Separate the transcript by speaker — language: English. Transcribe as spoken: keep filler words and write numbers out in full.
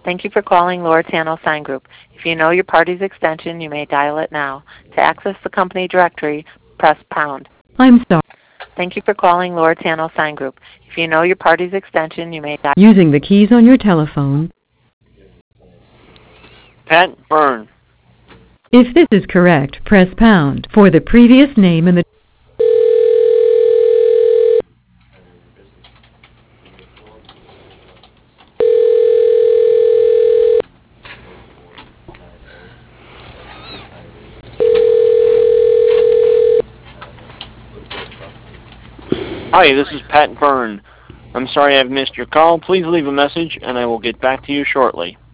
Speaker 1: Thank you for calling Loretano Sign Group. If you know your party's extension, you may dial it now. To access the company directory, press pound.
Speaker 2: I'm sorry.
Speaker 1: Thank you for calling Loretano Sign Group. If you know your party's extension, you may dial.
Speaker 2: Using the keys on your telephone.
Speaker 3: Pat Byrne.
Speaker 2: If this is correct, press pound for the previous name in the...
Speaker 3: Hi, this is Pat Byrne. I'm sorry I've missed your call. Please leave a message and I will get back to you shortly.